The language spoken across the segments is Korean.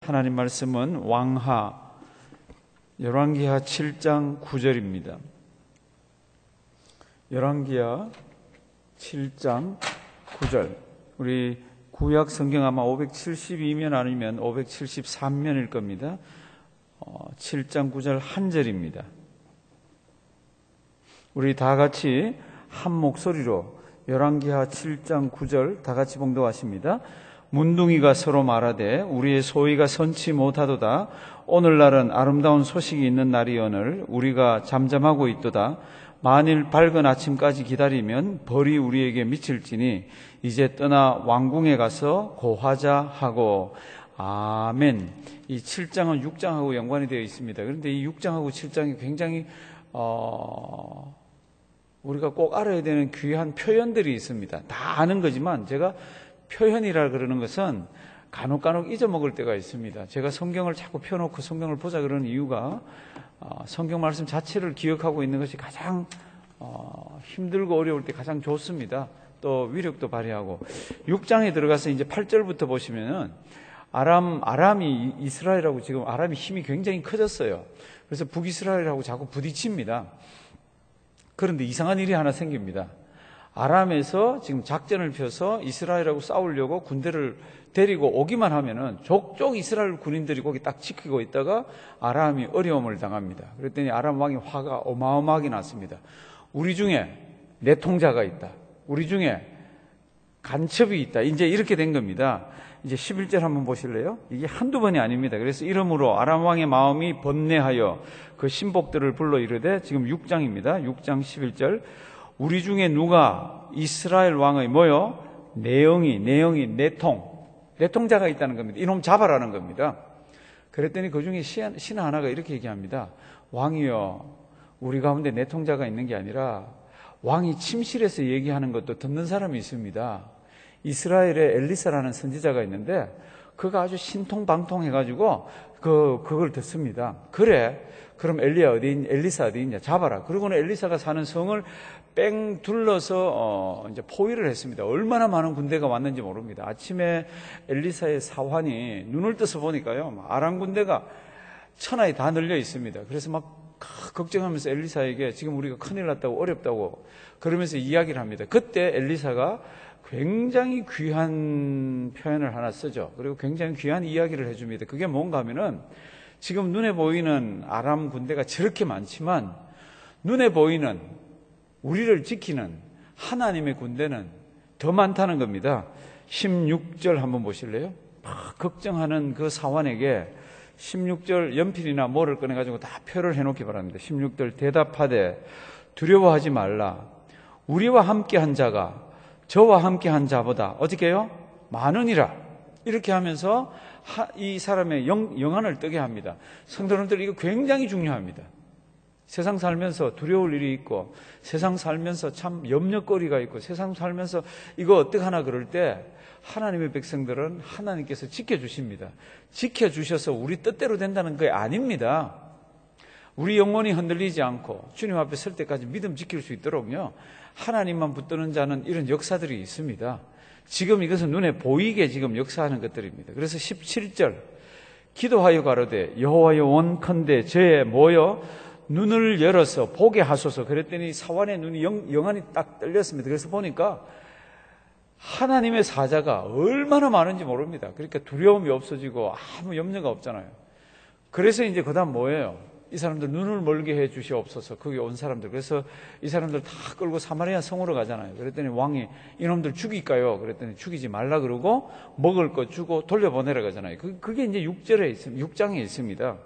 하나님 말씀은 왕하 열왕기하 7장 9절입니다. 열왕기하 7장 9절. 우리 구약 성경 아마 572면 아니면 573면일 겁니다. 7장 9절 한 절입니다. 우리 다 같이 한 목소리로 열왕기하 7장 9절 다 같이 봉독하십니다. 문둥이가 서로 말하되 우리의 소위가 선치 못하도다. 오늘날은 아름다운 소식이 있는 날이오늘 우리가 잠잠하고 있도다. 만일 밝은 아침까지 기다리면 벌이 우리에게 미칠지니 이제 떠나 왕궁에 가서 고하자 하고. 아멘. 이 7장은 6장하고 연관이 되어 있습니다. 그런데 이 6장하고 7장이 굉장히 우리가 꼭 알아야 되는 귀한 표현들이 있습니다. 다 아는 거지만 제가 표현이라 그러는 것은 간혹 잊어먹을 때가 있습니다. 제가 성경을 자꾸 펴놓고 성경을 보자 그러는 이유가 성경 말씀 자체를 기억하고 있는 것이 가장 힘들고 어려울 때 가장 좋습니다. 또 위력도 발휘하고. 6장에 들어가서 이제 8절부터 보시면은 아람이 이스라엘하고 지금 아람이 힘이 굉장히 커졌어요. 그래서 북이스라엘하고 자꾸 부딪힙니다. 그런데 이상한 일이 하나 생깁니다. 아람에서 지금 작전을 펴서 이스라엘하고 싸우려고 군대를 데리고 오기만 하면은 족족 이스라엘 군인들이 거기 딱 지키고 있다가 아람이 어려움을 당합니다. 그랬더니 아람 왕이 화가 어마어마하게 났습니다. 우리 중에 내통자가 있다. 우리 중에 간첩이 있다. 이제 이렇게 된 겁니다. 이제 11절 한번 보실래요? 이게 한두 번이 아닙니다. 그래서 이러므로 아람 왕의 마음이 번뇌하여 그 신복들을 불러 이르되, 지금 6장입니다. 6장 11절. 우리 중에 누가 이스라엘 왕의 뭐요? 내영이 내통자가 있다는 겁니다. 이놈 잡아라는 겁니다. 그랬더니 그 중에 신 하나가 이렇게 얘기합니다. 왕이여, 우리 가운데 내통자가 있는 게 아니라 왕이 침실에서 얘기하는 것도 듣는 사람이 있습니다. 이스라엘에 엘리사라는 선지자가 있는데 그가 아주 신통방통해가지고 그걸 듣습니다. 그래, 그럼 엘리사 어디 있냐? 잡아라. 그러고는 엘리사가 사는 성을 뺑 둘러서 이제 포위를 했습니다. 얼마나 많은 군대가 왔는지 모릅니다. 아침에 엘리사의 사환이 눈을 떠서 보니까요, 아람 군대가 천하에 다 널려 있습니다. 그래서 막 걱정하면서 엘리사에게 지금 우리가 큰일 났다고, 어렵다고 그러면서 이야기를 합니다. 그때 엘리사가 굉장히 귀한 표현을 하나 쓰죠. 그리고 굉장히 귀한 이야기를 해줍니다. 그게 뭔가 하면은, 지금 눈에 보이는 아람 군대가 저렇게 많지만 눈에 보이는 우리를 지키는 하나님의 군대는 더 많다는 겁니다. 16절 한번 보실래요? 막 걱정하는 그 사환에게 16절 연필이나 뭐를 꺼내가지고 다 표를 해놓기 바랍니다. 16절 대답하되 두려워하지 말라. 우리와 함께한 자가 저와 함께한 자보다 어떻게 해요? 많으니라. 이렇게 하면서 이 사람의 영안을 뜨게 합니다. 성도님들, 이거 굉장히 중요합니다. 세상 살면서 두려울 일이 있고, 세상 살면서 참 염려거리가 있고, 세상 살면서 이거 어떡하나 그럴 때 하나님의 백성들은 하나님께서 지켜주십니다. 지켜주셔서 우리 뜻대로 된다는 게 아닙니다. 우리 영혼이 흔들리지 않고 주님 앞에 설 때까지 믿음 지킬 수 있도록요, 하나님만 붙드는 자는 이런 역사들이 있습니다. 지금 이것은 눈에 보이게 지금 역사하는 것들입니다. 그래서 17절 기도하여 가로되 여호와여 원컨대 저의 뭐여 눈을 열어서 보게 하소서. 그랬더니 사환의 눈이 영안이 딱 떨렸습니다. 그래서 보니까 하나님의 사자가 얼마나 많은지 모릅니다. 그러니까 두려움이 없어지고 아무 염려가 없잖아요. 그래서 이제 그 다음 뭐예요? 이 사람들 눈을 멀게 해 주시옵소서. 거기 온 사람들. 그래서 이 사람들 다 끌고 사마리아 성으로 가잖아요. 그랬더니 왕이 이놈들 죽일까요? 그랬더니 죽이지 말라 그러고 먹을 거 주고 돌려보내라 가잖아요. 그게 이제 6장에 있습니다.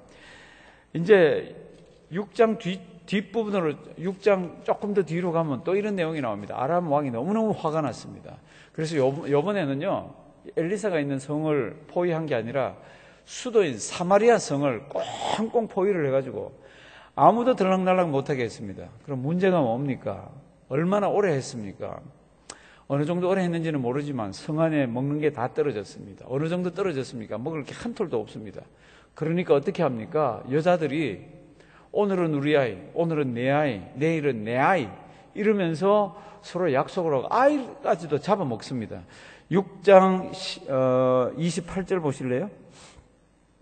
이제 6장 뒷부분으로 6장 조금 더 뒤로 가면 또 이런 내용이 나옵니다. 아람 왕이 너무너무 화가 났습니다. 그래서 요번에는요, 엘리사가 있는 성을 포위한 게 아니라 수도인 사마리아 성을 꽁꽁 포위를 해가지고 아무도 들락날락 못하게 했습니다. 그럼 문제가 뭡니까? 얼마나 오래 했습니까? 어느 정도 오래 했는지는 모르지만 성 안에 먹는 게 다 떨어졌습니다. 어느 정도 떨어졌습니까? 먹을 게 한 톨도 없습니다. 그러니까 어떻게 합니까? 여자들이 오늘은 우리 아이, 오늘은 내 아이, 내일은 내 아이 이러면서 서로 약속을 하고 아이까지도 잡아먹습니다. 6장 28절 보실래요?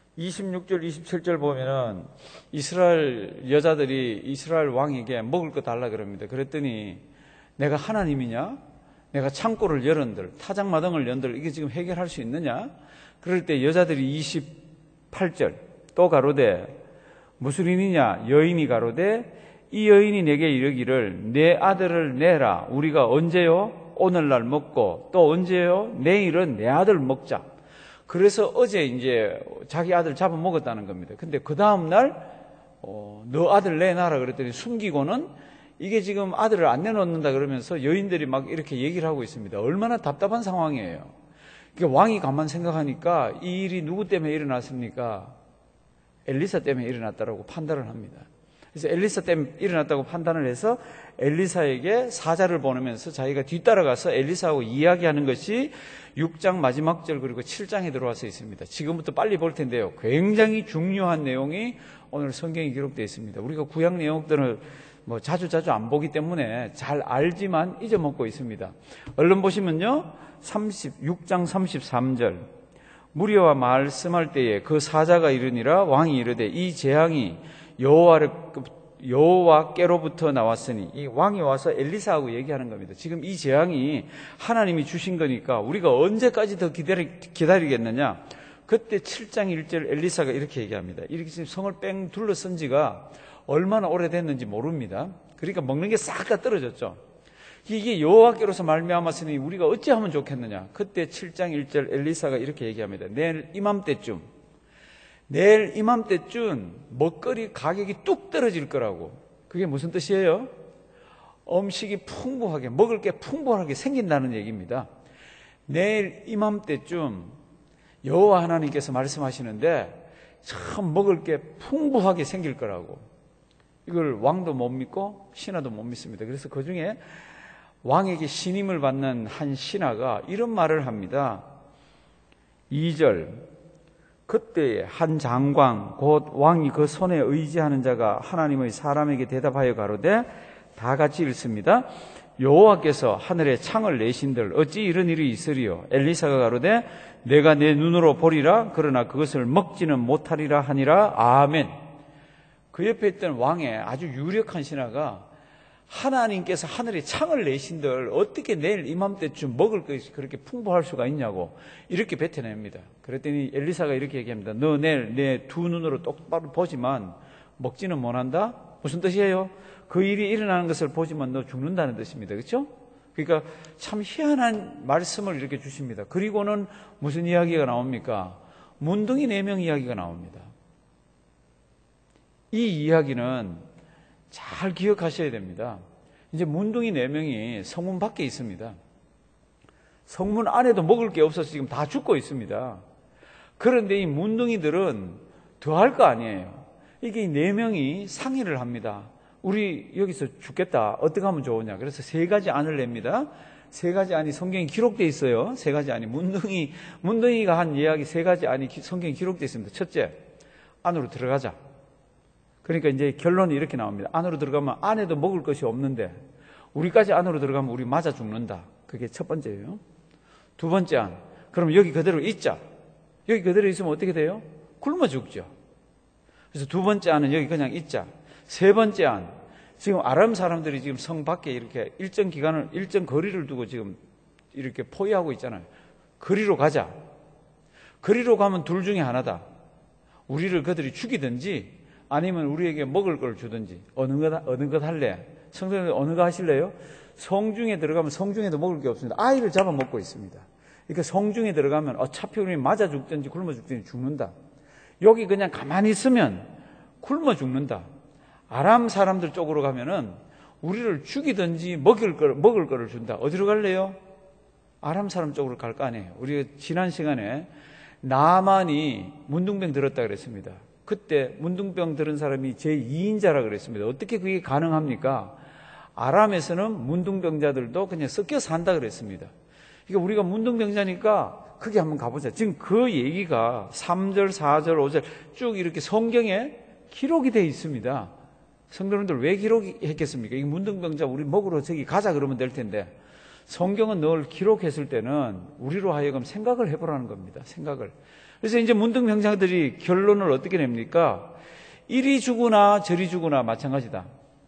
26절, 27절 보면은 이스라엘 여자들이 이스라엘 왕에게 먹을 거 달라 그럽니다. 그랬더니 내가 하나님이냐? 내가 창고를 열은들, 타작마당을 연들, 이게 지금 해결할 수 있느냐? 그럴 때 여자들이 28절 또 가로되 무슨 일이냐? 여인이 가로되 이 여인이 내게 이르기를 내 아들을 내라. 우리가 언제요? 오늘날 먹고 또 언제요? 내일은 내 아들 먹자. 그래서 어제 이제 자기 아들 잡아먹었다는 겁니다. 근데 그 다음날 너 아들 내놔라 그랬더니 숨기고는 이게 지금 아들을 안 내놓는다 그러면서 여인들이 막 이렇게 얘기를 하고 있습니다. 얼마나 답답한 상황이에요. 그러니까 왕이 가만 생각하니까 이 일이 누구 때문에 일어났습니까? 엘리사 때문에 일어났다라고 판단을 합니다. 그래서 엘리사 때문에 일어났다고 판단을 해서 엘리사에게 사자를 보내면서 자기가 뒤따라가서 엘리사하고 이야기하는 것이 6장 마지막 절 그리고 7장에 들어와서 있습니다. 지금부터 빨리 볼 텐데요. 굉장히 중요한 내용이 오늘 성경에 기록되어 있습니다. 우리가 구약 내용들을 자주 안 보기 때문에 잘 알지만 잊어먹고 있습니다. 얼른 보시면요. 6장 33절 무리와 말씀할 때에 그 사자가 이르니라 왕이 이르되 이 재앙이 여호와께로부터 나왔으니 이 왕이 와서 엘리사하고 얘기하는 겁니다. 지금 이 재앙이 하나님이 주신 거니까 우리가 언제까지 더 기다리겠느냐. 그때 7장 1절 엘리사가 이렇게 얘기합니다. 이렇게 지금 성을 뺑 둘러쓴 지가 얼마나 오래됐는지 모릅니다. 그러니까 먹는 게 싹 다 떨어졌죠. 이게 여호와께로서 말미암았으니 우리가 어찌하면 좋겠느냐. 그때 7장 1절 엘리사가 이렇게 얘기합니다. 내일 이맘때쯤 먹거리 가격이 뚝 떨어질 거라고. 그게 무슨 뜻이에요? 음식이 풍부하게, 먹을 게 풍부하게 생긴다는 얘기입니다. 내일 이맘때쯤 여호와 하나님께서 말씀하시는데 참 먹을 게 풍부하게 생길 거라고. 이걸 왕도 못 믿고 신하도 못 믿습니다. 그래서 그 중에 왕에게 신임을 받는 한 신하가 이런 말을 합니다. 2절 그때에 한 장관 곧 왕이 그 손에 의지하는 자가 하나님의 사람에게 대답하여 가로되 다 같이 읽습니다. 여호와께서 하늘에 창을 내신들 어찌 이런 일이 있으리요. 엘리사가 가로되 내가 내 눈으로 보리라 그러나 그것을 먹지는 못하리라 하니라. 아멘. 그 옆에 있던 왕의 아주 유력한 신하가 하나님께서 하늘에 창을 내신들 어떻게 내일 이맘때쯤 먹을 것이 그렇게 풍부할 수가 있냐고 이렇게 뱉어냅니다. 그랬더니 엘리사가 이렇게 얘기합니다. 너 내일 내 두 눈으로 똑바로 보지만 먹지는 못한다? 무슨 뜻이에요? 그 일이 일어나는 것을 보지만 너 죽는다는 뜻입니다. 그렇죠? 그러니까 참 희한한 말씀을 이렇게 주십니다. 그리고는 무슨 이야기가 나옵니까? 문둥이 4명 이야기가 나옵니다. 이 이야기는 잘 기억하셔야 됩니다. 이제 문둥이 4명이 성문 밖에 있습니다. 성문 안에도 먹을 게 없어서 지금 다 죽고 있습니다. 그런데 이 문둥이들은 더 할 거 아니에요. 이게 4명이 상의를 합니다. 우리 여기서 죽겠다. 어떻게 하면 좋으냐. 그래서 3가지 안을 냅니다. 3가지 안이 성경에 기록되어 있어요. 3가지 안이. 문둥이가 한 이야기 3가지 안이 성경에 기록되어 있습니다. 첫째, 안으로 들어가자. 그러니까 이제 결론이 이렇게 나옵니다. 안으로 들어가면 안에도 먹을 것이 없는데 우리까지 안으로 들어가면 우리 맞아 죽는다. 그게 첫 번째예요. 두 번째 안. 그럼 여기 그대로 있자. 여기 그대로 있으면 어떻게 돼요? 굶어 죽죠. 그래서 두 번째 안은 여기 그냥 있자. 세 번째 안. 지금 아람 사람들이 지금 성 밖에 이렇게 일정 거리를 두고 지금 이렇게 포위하고 있잖아요. 거리로 가자. 거리로 가면 둘 중에 하나다. 우리를 그들이 죽이든지 아니면 우리에게 먹을 걸 주든지 어느 것 할래? 성도님들 어느 거 하실래요? 성중에 들어가면 성중에도 먹을 게 없습니다. 아이를 잡아먹고 있습니다. 그러니까 성중에 들어가면 어차피 우리 맞아 죽든지 굶어 죽든지 죽는다. 여기 그냥 가만히 있으면 굶어 죽는다. 아람 사람들 쪽으로 가면은 우리를 죽이든지 먹을 거를 준다. 어디로 갈래요? 아람 사람 쪽으로 갈 거 아니에요. 우리가 지난 시간에 나만이 문둥병 들었다 그랬습니다. 그때 문둥병 들은 사람이 제2인자라 그랬습니다. 어떻게 그게 가능합니까? 아람에서는 문둥병자들도 그냥 섞여 산다 그랬습니다. 그러니까 우리가 문둥병자니까 거기 한번 가보자. 지금 그 얘기가 3절, 4절, 5절 쭉 이렇게 성경에 기록이 되어 있습니다. 성도님들 왜 기록했겠습니까? 이 문둥병자 우리 먹으러 저기 가자 그러면 될 텐데 성경은 늘 기록했을 때는 우리로 하여금 생각을 해보라는 겁니다. 생각을. 그래서 이제 문둥병자들이 결론을 어떻게 냅니까? 이리 주거나 저리 주거나 마찬가지다.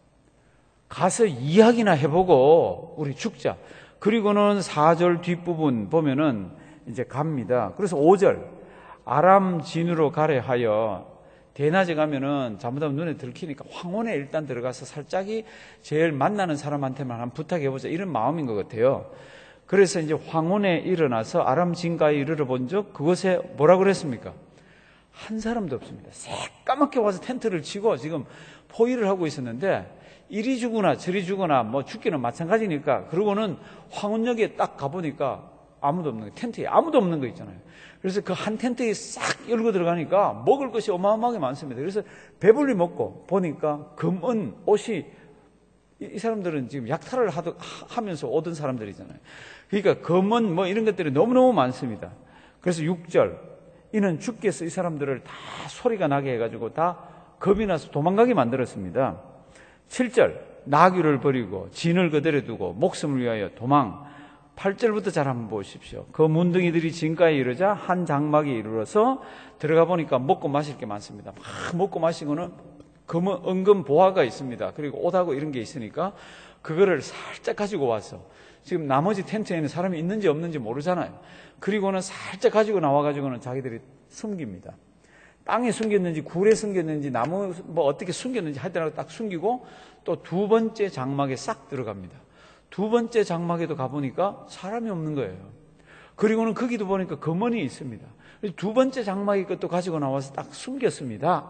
가서 이야기나 해보고 우리 죽자. 그리고는 4절 뒷부분 보면은 이제 갑니다. 그래서 5절 아람 진으로 가래 하여, 대낮에 가면은 잘못하면 눈에 들키니까 황혼에 일단 들어가서 살짝이 제일 만나는 사람한테만 한번 부탁해보자, 이런 마음인 것 같아요. 그래서 이제 황혼에 일어나서 아람 진가에 이르러 본 적, 그곳에 뭐라 그랬습니까? 한 사람도 없습니다. 새까맣게 와서 텐트를 치고 지금 포위를 하고 있었는데, 이리 주거나 저리 주거나 뭐 죽기는 마찬가지니까, 그러고는 황혼역에 딱 가보니까 아무도 없는 거예요. 텐트에 아무도 없는 거 있잖아요. 그래서 그 한 텐트에 싹 열고 들어가니까 먹을 것이 어마어마하게 많습니다. 그래서 배불리 먹고 보니까 검은 옷이, 이 사람들은 지금 약탈을 하면서 오던 사람들이잖아요. 그러니까 검은 뭐 이런 것들이 너무너무 많습니다. 그래서 6절 이는 주께서 이 사람들을 다 소리가 나게 해가지고 다 겁이 나서 도망가게 만들었습니다. 7절 나귀를 버리고 진을 그대로 두고 목숨을 위하여 도망. 8절부터 잘 한번 보십시오. 그 문둥이들이 진가에 이르자 한 장막에 이르러서 들어가 보니까 먹고 마실 게 많습니다. 막 먹고 마시고는 은근 보화가 있습니다. 그리고 옷하고 이런 게 있으니까 그거를 살짝 가지고 와서, 지금 나머지 텐트에는 사람이 있는지 없는지 모르잖아요. 그리고는 살짝 가지고 나와가지고는 자기들이 숨깁니다. 땅에 숨겼는지 굴에 숨겼는지 나무 뭐 어떻게 숨겼는지 하여튼 딱 숨기고, 또 두 번째 장막에 싹 들어갑니다. 두 번째 장막에도 가보니까 사람이 없는 거예요. 그리고는 거기도 보니까 검은이 있습니다. 두 번째 장막에 것도 가지고 나와서 딱 숨겼습니다.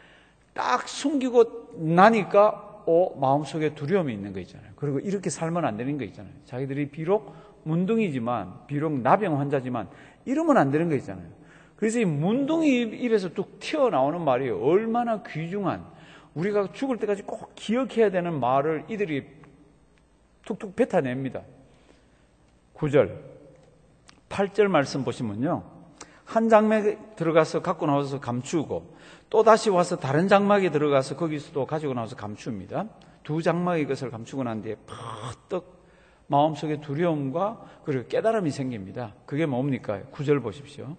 딱 숨기고 나니까 마음속에 두려움이 있는 거 있잖아요. 그리고 이렇게 살면 안 되는 거 있잖아요. 자기들이 비록 문둥이지만, 비록 나병 환자지만 이러면 안 되는 거 있잖아요. 그래서 이 문둥이 입에서 뚝 튀어나오는 말이 얼마나 귀중한, 우리가 죽을 때까지 꼭 기억해야 되는 말을 이들이 툭툭 뱉어냅니다. 9절 8절 말씀 보시면요, 한 장막에 들어가서 갖고 나와서 감추고 또 다시 와서 다른 장막에 들어가서 거기서 또 가지고 나와서 감춥니다. 두 장막의 것을 감추고 난 뒤에 퍼뜩 마음속에 두려움과 그리고 깨달음이 생깁니다. 그게 뭡니까? 9절 보십시오.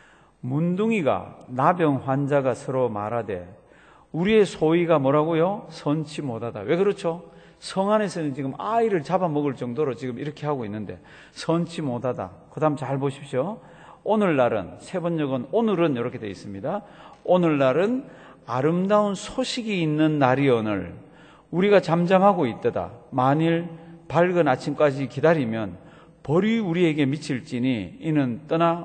문둥이가 나병 환자가 서로 말하되 우리의 소위가 뭐라고요? 선치 못하다. 왜 그렇죠? 성 안에서는 지금 아이를 잡아먹을 정도로 지금 이렇게 하고 있는데 선치 못하다. 그 다음 잘 보십시오. 오늘날은, 세번역은 오늘은 이렇게 되어 있습니다. 오늘날은 아름다운 소식이 있는 날이오늘 우리가 잠잠하고 있다다. 만일 밝은 아침까지 기다리면 벌이 우리에게 미칠지니 이는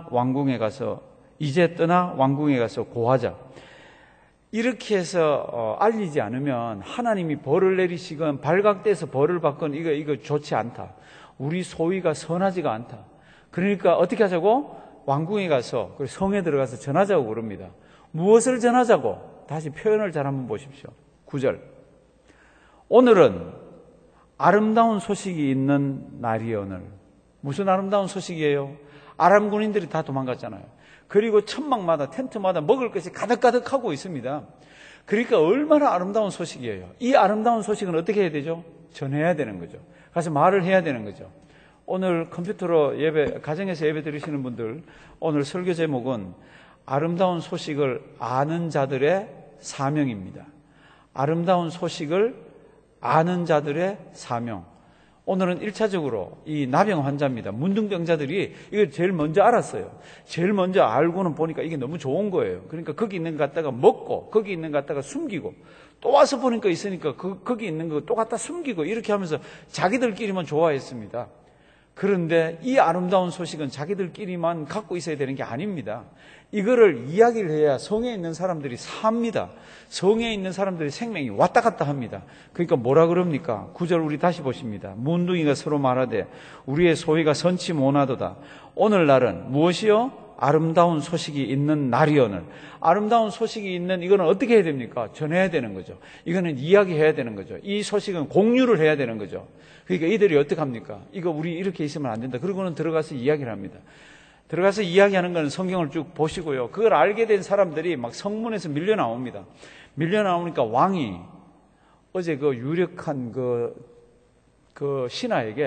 이제 떠나 왕궁에 가서 고하자. 이렇게 해서 알리지 않으면 하나님이 벌을 내리시건 발각돼서 벌을 받건 이거 좋지 않다. 우리 소위가 선하지가 않다. 그러니까 어떻게 하자고? 왕궁에 가서, 그리고 성에 들어가서 전하자고 그럽니다. 무엇을 전하자고? 다시 표현을 잘 한번 보십시오. 9절 오늘은 아름다운 소식이 있는 날이오늘. 무슨 아름다운 소식이에요? 아람 군인들이 다 도망갔잖아요. 그리고 천막마다 텐트마다 먹을 것이 가득가득하고 있습니다. 그러니까 얼마나 아름다운 소식이에요. 이 아름다운 소식은 어떻게 해야 되죠? 전해야 되는 거죠. 가서 말을 해야 되는 거죠. 오늘 컴퓨터로 가정에서 예배 드리시는 분들, 오늘 설교 제목은 아름다운 소식을 아는 자들의 사명입니다. 아름다운 소식을 아는 자들의 사명. 오늘은 1차적으로 이 나병 환자입니다. 문둥병자들이 이걸 제일 먼저 알았어요. 제일 먼저 알고는 보니까 이게 너무 좋은 거예요. 그러니까 거기 있는 거 갖다가 먹고, 거기 있는 거 갖다가 숨기고, 또 와서 보니까 있으니까 거기 있는 거 또 갖다 숨기고, 이렇게 하면서 자기들끼리만 좋아했습니다. 그런데 이 아름다운 소식은 자기들끼리만 갖고 있어야 되는 게 아닙니다. 이거를 이야기를 해야 성에 있는 사람들이 삽니다. 성에 있는 사람들의 생명이 왔다 갔다 합니다. 그러니까 뭐라 그럽니까? 9절 우리 다시 보십니다. 문둥이가 서로 말하되 우리의 소위가 선치 못하도다. 오늘날은 무엇이요? 아름다운 소식이 있는 날이오늘. 아름다운 소식이 있는, 이거는 어떻게 해야 됩니까? 전해야 되는 거죠. 이거는 이야기해야 되는 거죠. 이 소식은 공유를 해야 되는 거죠. 그러니까 이들이 어떻게 합니까? 이거 우리 이렇게 있으면 안 된다. 그러고는 들어가서 이야기를 합니다. 들어가서 이야기하는 건 성경을 쭉 보시고요. 그걸 알게 된 사람들이 막 성문에서 밀려 나옵니다. 밀려 나오니까 왕이 어제 그 유력한 그 신하에게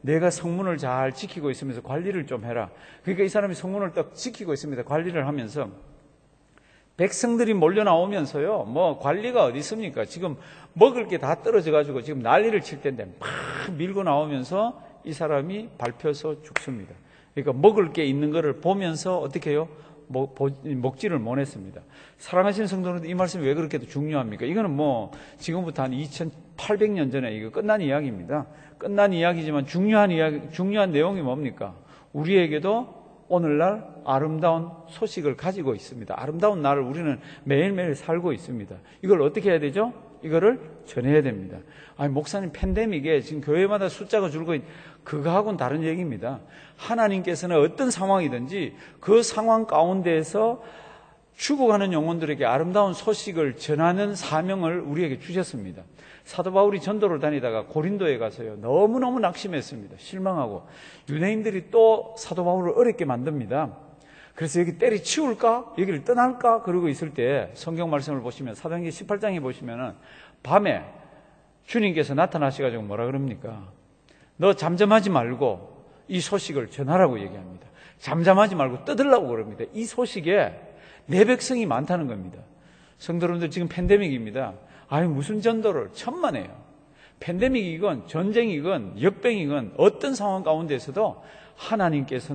내가 성문을 잘 지키고 있으면서 관리를 좀 해라. 그러니까 이 사람이 성문을 딱 지키고 있습니다. 관리를 하면서 백성들이 몰려 나오면서요, 뭐 관리가 어디 있습니까? 지금 먹을 게 다 떨어져 가지고 지금 난리를 칠 텐데 막 밀고 나오면서 이 사람이 밟혀서 죽습니다. 그러니까 먹을 게 있는 거를 보면서 어떻게 해요? 먹지를 못했습니다. 사랑하시는 성도님들, 이 말씀이 왜 그렇게 중요합니까? 이거는 뭐 지금부터 한 2800년 전에 이거 끝난 이야기입니다. 끝난 이야기지만 중요한 내용이 뭡니까? 우리에게도 오늘날 아름다운 소식을 가지고 있습니다. 아름다운 날을 우리는 매일매일 살고 있습니다. 이걸 어떻게 해야 되죠? 이거를 전해야 됩니다. 아니, 목사님, 팬데믹에 지금 교회마다 숫자가 줄고 그거하고는 다른 얘기입니다. 하나님께서는 어떤 상황이든지 그 상황 가운데에서 죽어가는 영혼들에게 아름다운 소식을 전하는 사명을 우리에게 주셨습니다. 사도 바울이 전도를 다니다가 고린도에 가서요, 너무너무 낙심했습니다. 실망하고 유대인들이 또 사도 바울을 어렵게 만듭니다. 그래서 여기 때리치울까? 여기를 떠날까? 그러고 있을 때 성경 말씀을 보시면 사도행전 18장에 보시면은 밤에 주님께서 나타나셔가지고 뭐라 그럽니까? 너 잠잠하지 말고 이 소식을 전하라고 얘기합니다. 잠잠하지 말고 떠들라고 그럽니다. 이 소식에 내 백성이 많다는 겁니다. 성도 여러분들, 지금 팬데믹입니다. 아니, 무슨 전도를 천만에요. 팬데믹이건 전쟁이건 역병이건 어떤 상황 가운데서도 하나님께서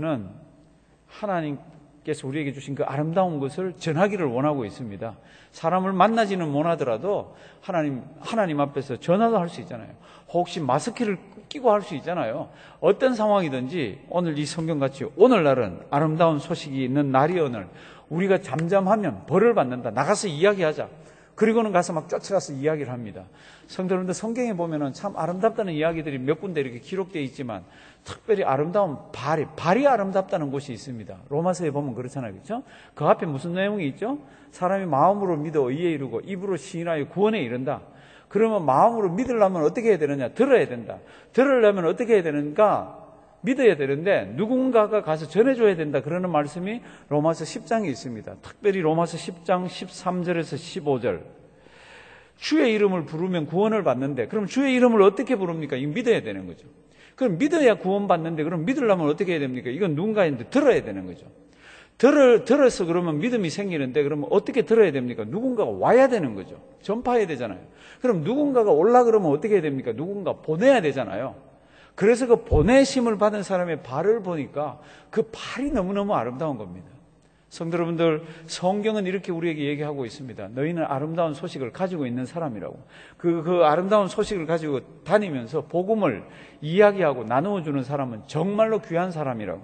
우리에게 주신 그 아름다운 것을 전하기를 원하고 있습니다. 사람을 만나지는 못하더라도 하나님 앞에서 전화도 할 수 있잖아요. 혹시 마스크를 끼고 할 수 있잖아요. 어떤 상황이든지 오늘 이 성경같이 오늘날은 아름다운 소식이 있는 날이 오늘, 우리가 잠잠하면 벌을 받는다. 나가서 이야기하자. 그리고는 가서 막 쫓아가서 이야기를 합니다. 성도님들, 성경에 보면은 참 아름답다는 이야기들이 몇 군데 이렇게 기록되어 있지만 특별히 아름다운 발이 아름답다는 곳이 있습니다. 로마서에 보면 그렇잖아요. 그렇죠? 그 앞에 무슨 내용이 있죠? 사람이 마음으로 믿어 의에 이르고 입으로 시인하여 구원에 이른다. 그러면 마음으로 믿으려면 어떻게 해야 되느냐? 들어야 된다. 들으려면 어떻게 해야 되는가? 믿어야 되는데 누군가가 가서 전해줘야 된다. 그러는 말씀이 로마서 10장에 있습니다. 특별히 로마서 10장 13절에서 15절. 주의 이름을 부르면 구원을 받는데, 그럼 주의 이름을 어떻게 부릅니까? 이거 믿어야 되는 거죠. 그럼 믿어야 구원 받는데, 그럼 믿으려면 어떻게 해야 됩니까? 이건 누군가인데 들어야 되는 거죠. 들어서 그러면 믿음이 생기는데, 그러면 어떻게 들어야 됩니까? 누군가가 와야 되는 거죠. 전파해야 되잖아요. 그럼 누군가가 올라 그러면 어떻게 해야 됩니까? 누군가 보내야 되잖아요. 그래서 그 보내심을 받은 사람의 발을 보니까 그 발이 너무너무 아름다운 겁니다. 성도 여러분들, 성경은 이렇게 우리에게 얘기하고 있습니다. 너희는 아름다운 소식을 가지고 있는 사람이라고. 그 아름다운 소식을 가지고 다니면서 복음을 이야기하고 나누어주는 사람은 정말로 귀한 사람이라고.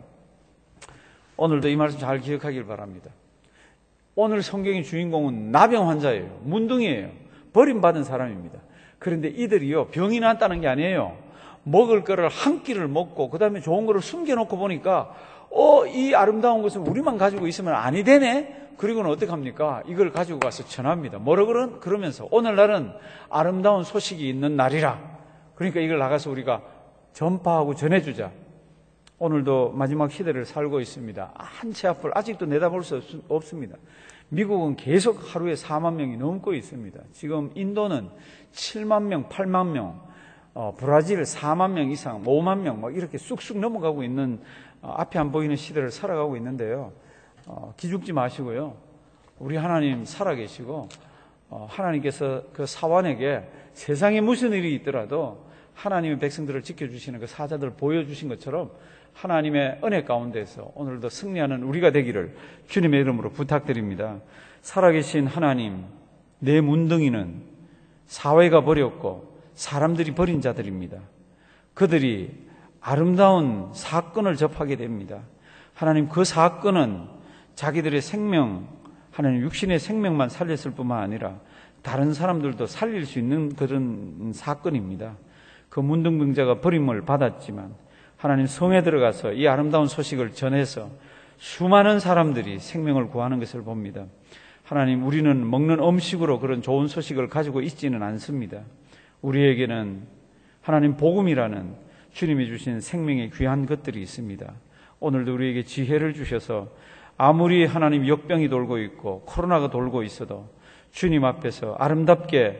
오늘도 이 말씀 잘 기억하길 바랍니다. 오늘 성경의 주인공은 나병 환자예요. 문둥이에요. 버림받은 사람입니다. 그런데 이들이요, 병이 났다는 게 아니에요. 먹을 거를 한 끼를 먹고 그 다음에 좋은 거를 숨겨놓고 보니까 이 아름다운 것을 우리만 가지고 있으면 아니 되네? 그리고는 어떻게 합니까? 이걸 가지고 가서 전합니다. 뭐라 그러면서 오늘날은 아름다운 소식이 있는 날이라. 그러니까 이걸 나가서 우리가 전파하고 전해주자. 오늘도 마지막 시대를 살고 있습니다. 한 치 앞을 아직도 내다볼 수 없습니다. 미국은 계속 하루에 4만 명이 넘고 있습니다. 지금 인도는 7만 명, 8만 명, 브라질 4만 명 이상, 5만 명 막 이렇게 쑥쑥 넘어가고 있는 앞에 안 보이는 시대를 살아가고 있는데요. 기죽지 마시고요. 우리 하나님 살아계시고 하나님께서 그 사환에게 세상에 무슨 일이 있더라도 하나님의 백성들을 지켜주시는 그 사자들을 보여주신 것처럼 하나님의 은혜 가운데서 오늘도 승리하는 우리가 되기를 주님의 이름으로 부탁드립니다. 살아계신 하나님, 내 문둥이는 사회가 버렸고 사람들이 버린 자들입니다. 그들이 아름다운 사건을 접하게 됩니다. 하나님, 그 사건은 자기들의 생명, 하나님 육신의 생명만 살렸을 뿐만 아니라 다른 사람들도 살릴 수 있는 그런 사건입니다. 그 문둥병자가 버림을 받았지만 하나님 성에 들어가서 이 아름다운 소식을 전해서 수많은 사람들이 생명을 구하는 것을 봅니다. 하나님, 우리는 먹는 음식으로 그런 좋은 소식을 가지고 있지는 않습니다. 우리에게는 하나님 복음이라는 주님이 주신 생명의 귀한 것들이 있습니다. 오늘도 우리에게 지혜를 주셔서 아무리 하나님 역병이 돌고 있고 코로나가 돌고 있어도 주님 앞에서 아름답게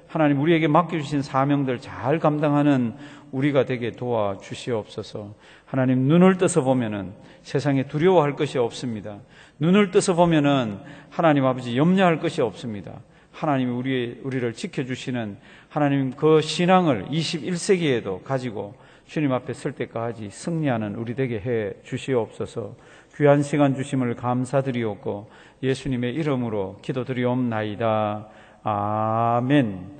하나님 우리에게 맡겨주신 사명들 잘 감당하는 우리가 되게 도와주시옵소서. 하나님 눈을 떠서 보면은 세상에 두려워할 것이 없습니다. 눈을 떠서 보면은 하나님 아버지 염려할 것이 없습니다. 하나님이 우리를 지켜주시는 하나님 그 신앙을 21세기에도 가지고 주님 앞에 설 때까지 승리하는 우리 되게 해 주시옵소서. 귀한 시간 주심을 감사드리옵고 예수님의 이름으로 기도드리옵나이다. 아멘.